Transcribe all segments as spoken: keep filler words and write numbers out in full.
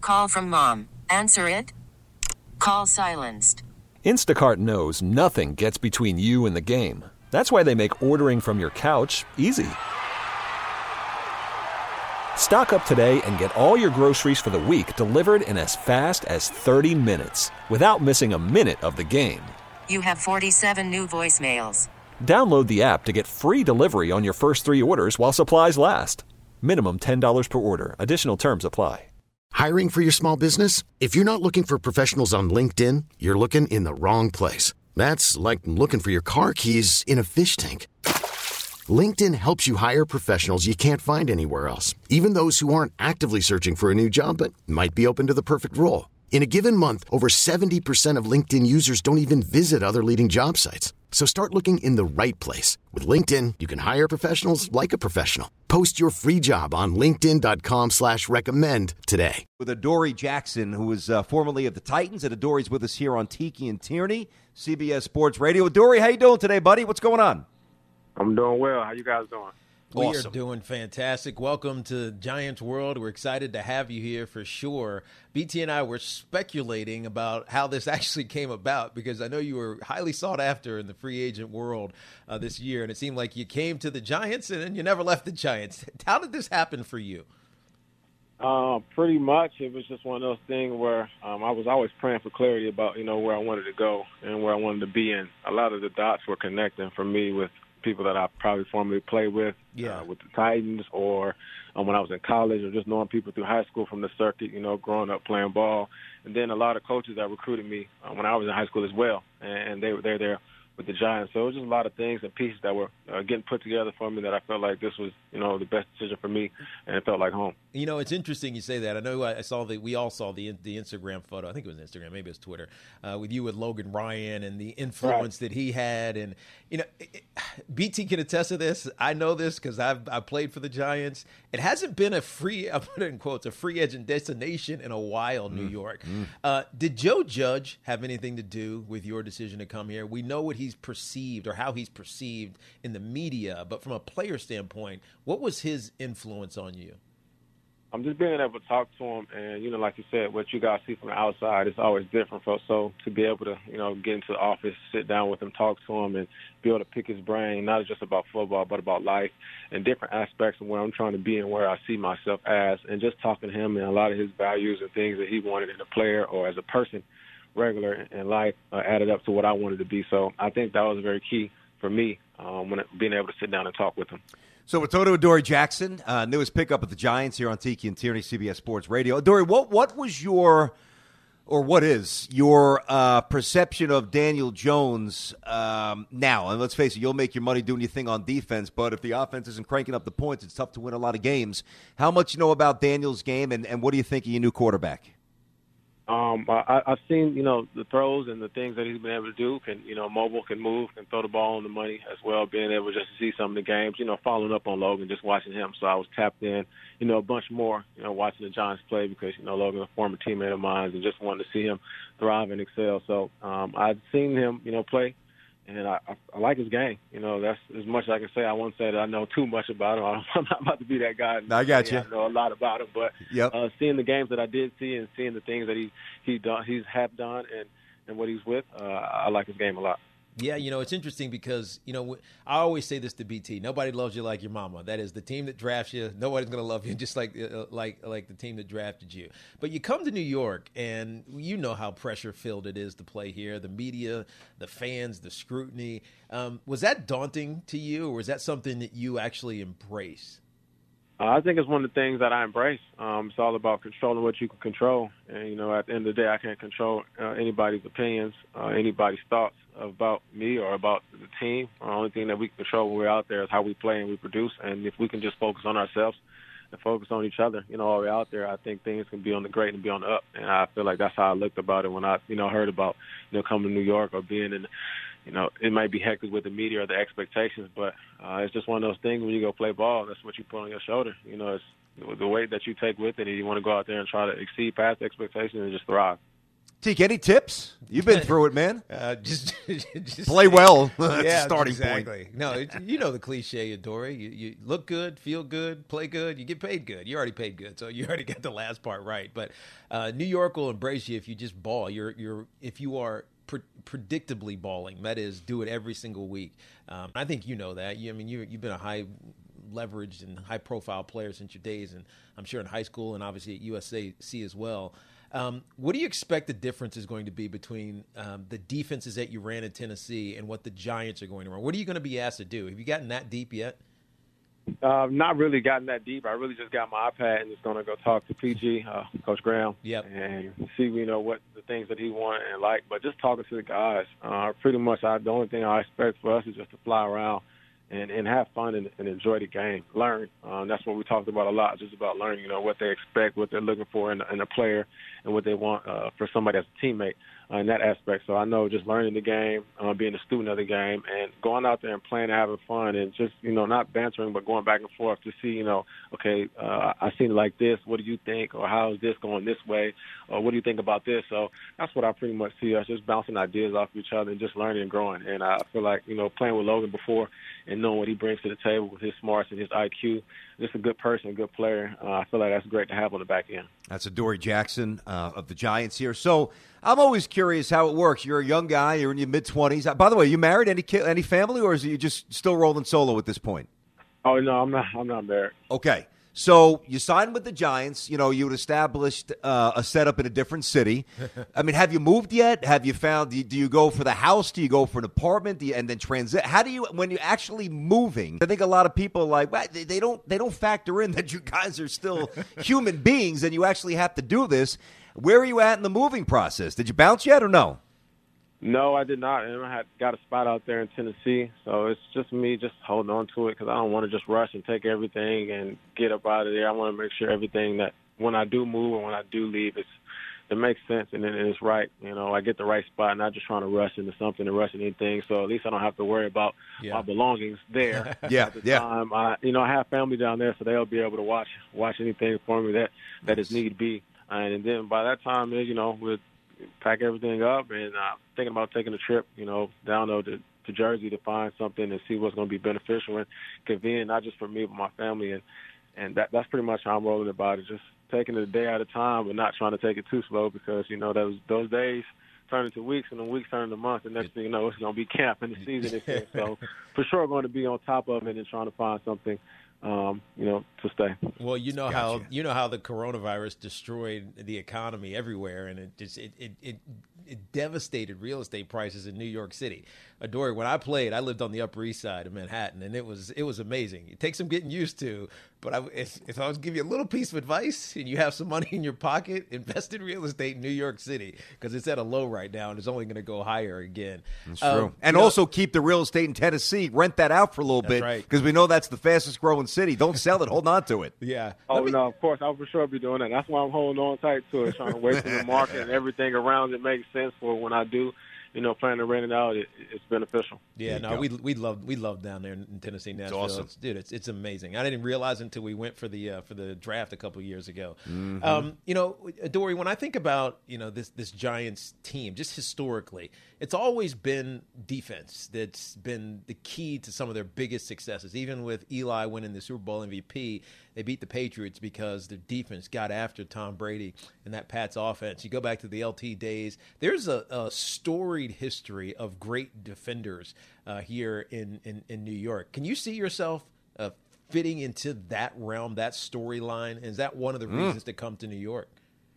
Call from mom. Answer it. Call silenced. Instacart knows nothing gets between you and the game. That's why they make ordering from your couch easy. Stock up today and get all your groceries for the week delivered in as fast as thirty minutes without missing a minute of the game. You have forty-seven new voicemails. Download the app to get free delivery on your first three orders while supplies last. Minimum ten dollars per order. Additional terms apply. Hiring for your small business? If you're not looking for professionals on LinkedIn, you're looking in the wrong place. That's like looking for your car keys in a fish tank. LinkedIn helps you hire professionals you can't find anywhere else, even those who aren't actively searching for a new job but might be open to the perfect role. In a given month, over seventy percent of LinkedIn users don't even visit other leading job sites. So start looking in the right place. With LinkedIn, you can hire professionals like a professional. Post your free job on linkedin.com slash recommend today. With Adoree Jackson, who was uh, formerly of the Titans, and Adoree's with us here on Tiki and Tierney, C B S Sports Radio. Adoree, how you doing today, buddy? What's going on? I'm doing well. How you guys doing? We Awesome. are doing fantastic. Welcome to Giants World. We're excited to have you here for sure. B T and I were speculating about how this actually came about because I know you were highly sought after in the free agent world uh, this year, and it seemed like you came to the Giants and then you never left the Giants. How did this happen for you? Uh, pretty much, it was just one of those things where um, I was always praying for clarity about, you know, where I wanted to go and where I wanted to be in. A lot of the dots were connecting for me with people that I probably formerly played with, yeah. uh, with the Titans, or um, when I was in college, or just knowing people through high school from the circuit, you know, growing up playing ball. And then a lot of coaches that recruited me uh, when I was in high school as well, and they were they're there with the Giants. So it was just a lot of things and pieces that were uh, getting put together for me that I felt like this was, you know, the best decision for me, and it felt like home. You know, it's interesting you say that. I know I saw the we all saw the the Instagram photo. I think it was Instagram, maybe it was Twitter, uh, with you with Logan Ryan and the influence right. that he had. And you know, it, it, B T can attest to this. I know this because I've I played for the Giants. It hasn't been a free, I put it in quotes, a free agent destination in a while. Mm. New York. Mm. Uh, did Joe Judge have anything to do with your decision to come here? We know what he's perceived or how he's perceived in the media, but from a player standpoint, what was his influence on you? I'm just being able to talk to him, and, you know, like you said, what you guys see from the outside is always different. For, so to be able to, you know, get into the office, sit down with him, talk to him, and be able to pick his brain, not just about football, but about life and different aspects of where I'm trying to be and where I see myself as, and just talking to him and a lot of his values and things that he wanted in a player or as a person, regular in life, uh, added up to what I wanted to be. So I think that was very key for me um, when it, being able to sit down and talk with him. So with Toto Adoree Jackson, uh, newest pickup at the Giants here on Tiki and Tierney, C B S Sports Radio. Adoree, what what was your, or what is your uh, perception of Daniel Jones um, now? And let's face it, you'll make your money doing your thing on defense, but if the offense isn't cranking up the points, it's tough to win a lot of games. How much you know about Daniel's game, and, and what do you think of your new quarterback? Um, I, I've seen, you know, the throws and the things that he's been able to do. Can, you know, mobile, can move, can throw the ball on the money as well. Being able just to see some of the games, you know, following up on Logan, just watching him. So I was tapped in, you know, a bunch more, you know, watching the Giants play because, you know, Logan's a former teammate of mine and just wanted to see him thrive and excel. So um, I've seen him, you know, play. And I, I, I like his game. You know, that's as much as I can say. I won't say that I know too much about him. I'm not about to be that guy. I got you. I know a lot about him, but yep. uh, seeing the games that I did see and seeing the things that he he done, he's have done, and, and what he's with, uh, I like his game a lot. Yeah, you know, it's interesting because, you know, I always say this to B T. Nobody loves you like your mama. That is the team that drafts you. Nobody's going to love you just like uh, like like the team that drafted you. But you come to New York, and you know how pressure-filled it is to play here. The media, the fans, the scrutiny. Um, was that daunting to you, or was that something that you actually embrace? Uh, I think it's one of the things that I embrace. Um, it's all about controlling what you can control. And, you know, at the end of the day, I can't control uh, anybody's opinions, uh, anybody's thoughts about me or about the team. The only thing that we can control when we're out there is how we play and we produce. And if we can just focus on ourselves and focus on each other, you know, while we're out there, I think things can be on the great and be on the up. And I feel like that's how I looked about it when I, you know, heard about, you know, coming to New York or being in, you know, it might be hectic with the media or the expectations, but uh, it's just one of those things when you go play ball, that's what you put on your shoulder. You know, it's the weight that you take with it, and you want to go out there and try to exceed past expectations and just thrive. Teak, any tips? You've been through it, man. Uh, just, just play well. That's yeah, the starting exactly. point. No, it, you know the cliche, Adoree. You, you look good, feel good, play good, you get paid good. You already paid good, so you already got the last part right. But uh, New York will embrace you if you just ball. You're, you're, if you are pre- predictably balling, that is, do it every single week. Um, I think you know that. You, I mean, you, you've been a high leveraged and high profile player since your days, and I'm sure in high school and obviously at U S A C as well. Um, what do you expect the difference is going to be between um, the defenses that you ran in Tennessee and what the Giants are going to run? What are you going to be asked to do? Have you gotten that deep yet? Uh, not really gotten that deep. I really just got my iPad and just going to go talk to P G, uh, Coach Graham, yep. and see, you know, what the things that he want and like. But just talking to the guys, uh, pretty much I, the only thing I expect for us is just to fly around and, and have fun and, and enjoy the game, learn. Um, that's what we talked about a lot, just about learning, you know, what they expect, what they're looking for in, in a player, and what they want uh, for somebody as a teammate uh, in that aspect. So I know just learning the game, uh, being a student of the game, and going out there and playing and having fun, and just, you know, not bantering, but going back and forth to see, you know, okay, uh, I seen it like this. What do you think? Or how is this going this way? Or what do you think about this? So that's what I pretty much see us, just bouncing ideas off each other and just learning and growing. And I feel like, you know, playing with Logan before and knowing what he brings to the table with his smarts and his I Q, just a good person, a good player. Uh, I feel like that's great to have on the back end. That's Adoree Jackson uh, of the Giants here. So I'm always curious how it works. You're a young guy. You're in your mid-twenties. Uh, by the way, you married? Any ki- any family, or is you just still rolling solo at this point? Oh, no, I'm not I'm not married. Okay. So you signed with the Giants. You know, you had established uh, a setup in a different city. I mean, have you moved yet? Have you found, do you, do you go for the house? Do you go for an apartment? Do you, and then transit? How do you, when you're actually moving, I think a lot of people are like, well, they, they don't they don't factor in that you guys are still human beings and you actually have to do this. Where are you at in the moving process? Did you bounce yet or no? No, I did not. And I had got a spot out there in Tennessee, so it's just me just holding on to it because I don't want to just rush and take everything and get up out of there. I want to make sure everything that when I do move and when I do leave, it's it makes sense and then it's right. You know, I get the right spot, not just trying to rush into something and rush into anything. So at least I don't have to worry about yeah. my belongings there. yeah, at the yeah. time. I, you know, I have family down there, so they'll be able to watch watch anything for me that that is need be. And then by that time, you know, we'll pack everything up and uh, thinking about taking a trip, you know, down to, to Jersey to find something and see what's going to be beneficial and convenient, not just for me but my family. And and that that's pretty much how I'm rolling about it, just taking it a day at a time, but not trying to take it too slow because you know those those days turn into weeks and then weeks turn into months, and next thing you know, it's going to be camp and the season is here. So for sure, going to be on top of it and trying to find something. Um, you know, to stay. Well, you know gotcha. how you know how the coronavirus destroyed the economy everywhere, and it just it, it it it devastated real estate prices in New York City. Adoree, when I played, I lived on the Upper East Side of Manhattan, and it was it was amazing. It takes some getting used to, but I, if, if I was to give you a little piece of advice, and you have some money in your pocket, invest in real estate in New York City because it's at a low right now, and it's only going to go higher again. That's um, true. And you know, also keep the real estate in Tennessee. Rent that out for a little bit because right. we know that's the fastest growing city. Don't sell it. Hold on to it. Yeah. Oh, me... no, of course. I'll for sure be doing that. That's why I'm holding on tight to it, trying to wait for the market and everything around it makes sense for when I do, you know, planning to rent it out, it, it's beneficial. Yeah, no, we we love we love down there in Tennessee, Nashville. It's awesome. It's, dude, it's it's amazing. I didn't realize until we went for the uh, for the draft a couple of years ago. Mm-hmm. Um, you know, Adoree, when I think about you know this this Giants team, just historically, it's always been defense that's been the key to some of their biggest successes. Even with Eli winning the Super Bowl M V P, they beat the Patriots because their defense got after Tom Brady and that Pats offense. You go back to the L T days. There's a, a storied history of great defenders uh, here in, in, in New York. Can you see yourself uh, fitting into that realm, that storyline? Is that one of the Mm. reasons to come to New York?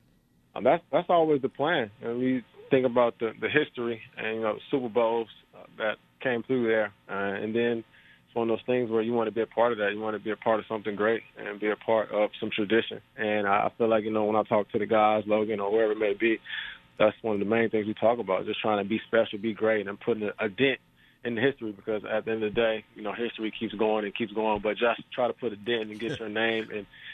Um, that's that's always the plan. And we think about the, the history and, you know, the Super Bowls uh, that came through there. Uh, and then it's one of those things where you want to be a part of that. You want to be a part of something great and be a part of some tradition. And I feel like, you know, when I talk to the guys, Logan or wherever it may be, that's one of the main things we talk about, just trying to be special, be great, and putting a, a dent in the history because at the end of the day, you know, history keeps going and keeps going, but just try to put a dent and get your name and,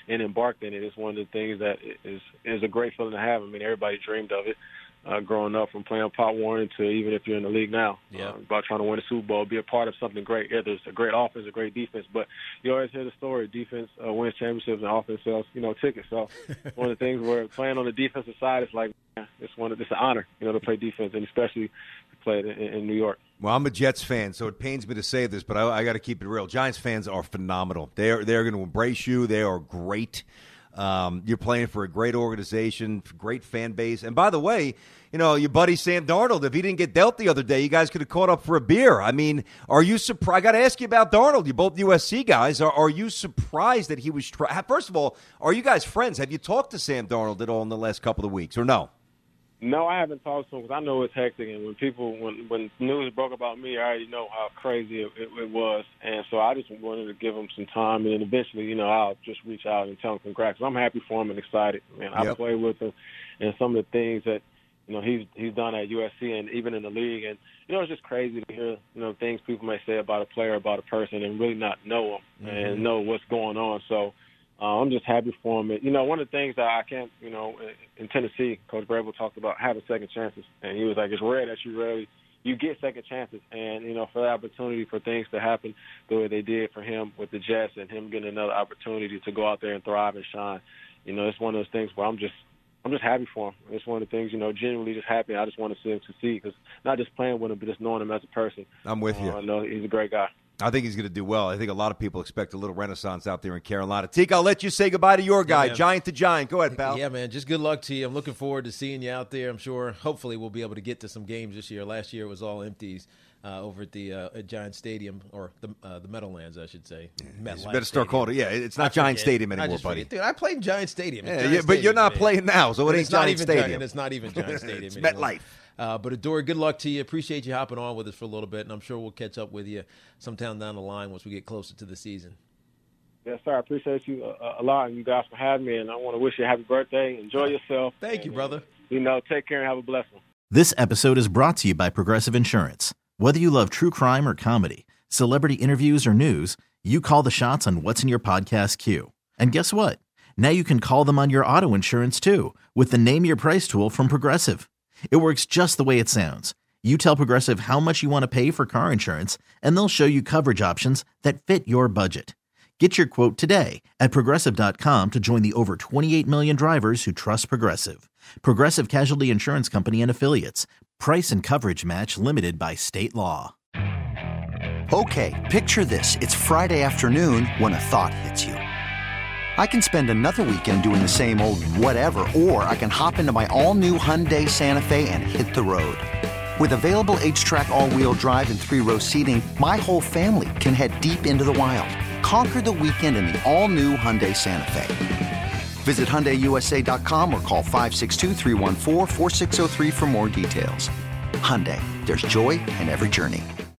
and embarked in it. It's one of the things that is is a great feeling to have. I mean, everybody dreamed of it. Uh, growing up from playing Pop Warner to even if you're in the league now, yeah. uh, about trying to win a Super Bowl, be a part of something great. Yeah, there's a great offense, a great defense, but you always hear the story: defense uh, wins championships and offense sells, you know, tickets. So one of the things where playing on the defensive side is like, man, it's one of it's an honor, you know, to play defense, and especially to play it in, in New York. Well, I'm a Jets fan, so it pains me to say this, but I, I got to keep it real. Giants fans are phenomenal. They're they're going to embrace you. They are great. Um, you're playing for a great organization, great fan base. And by the way, you know, your buddy Sam Darnold, if he didn't get dealt the other day, you guys could have caught up for a beer. I mean, are you surprised? I got to ask you about Darnold. You're both U S C guys. Are, are you surprised that he was tra- – first of all, are you guys friends? Have you talked to Sam Darnold at all in the last couple of weeks, or no? No, I haven't talked to him because I know it's hectic, and when people, when when news broke about me, I already know how crazy it, it, it was, and so I just wanted to give him some time, and then eventually, you know, I'll just reach out and tell him congrats. I'm happy for him and excited. Man, I yep. played with him, and some of the things that, you know, he's he's done at U S C and even in the league, and you know, it's just crazy to hear, you know, things people may say about a player, about a person, and really not know him mm-hmm. and know what's going on. So. Uh, I'm just happy for him. You know, one of the things that I can't, you know, in Tennessee, Coach Vrabel talked about having second chances, and he was like, it's rare that you really, you get second chances, and, you know, for the opportunity for things to happen the way they did for him with the Jets and him getting another opportunity to go out there and thrive and shine, you know, it's one of those things where I'm just, I'm just happy for him. It's one of the things, you know, genuinely just happy. I just want to see him succeed, because not just playing with him, but just knowing him as a person. I'm with you. Uh, I know he's a great guy. I think he's going to do well. I think a lot of people expect a little renaissance out there in Carolina. Teak, I'll let you say goodbye to your guy, yeah, Giant to Giant. Go ahead, pal. Yeah, man, just good luck to you. I'm looking forward to seeing you out there. I'm sure, hopefully, we'll be able to get to some games this year. Last year it was all empties uh, over at the uh, at Giant Stadium, or the uh, the Meadowlands, I should say. Yeah, you better start calling it. Yeah, it's not Giant Stadium anymore, buddy. Dude, I played Giant Stadium. Yeah, Giant yeah, but Stadium, you're not man. playing now, so it and ain't Giant even Stadium. Gi- and it's not even Giant Stadium It's anymore. MetLife. Uh, but Adore, good luck to you. Appreciate you hopping on with us for a little bit, and I'm sure we'll catch up with you sometime down the line once we get closer to the season. Yes, sir. I appreciate you a, a lot, and you guys for having me, and I want to wish you a happy birthday. Enjoy yourself. Thank you, brother. You know, take care and have a blessed one. This episode is brought to you by Progressive Insurance. Whether you love true crime or comedy, celebrity interviews or news, you call the shots on what's in your podcast queue. And guess what? Now you can call them on your auto insurance, too, with the Name Your Price tool from Progressive. It works just the way it sounds. You tell Progressive how much you want to pay for car insurance, and they'll show you coverage options that fit your budget. Get your quote today at Progressive dot com to join the over twenty-eight million drivers who trust Progressive. Progressive Casualty Insurance Company and Affiliates. Price and coverage match limited by state law. Okay, picture this. It's Friday afternoon when a thought hits you. I can spend another weekend doing the same old whatever, or I can hop into my all-new Hyundai Santa Fe and hit the road. With available H-Track all-wheel drive and three-row seating, my whole family can head deep into the wild. Conquer the weekend in the all-new Hyundai Santa Fe. Visit Hyundai U S A dot com or call five six two, three one four, four six zero three for more details. Hyundai, there's joy in every journey.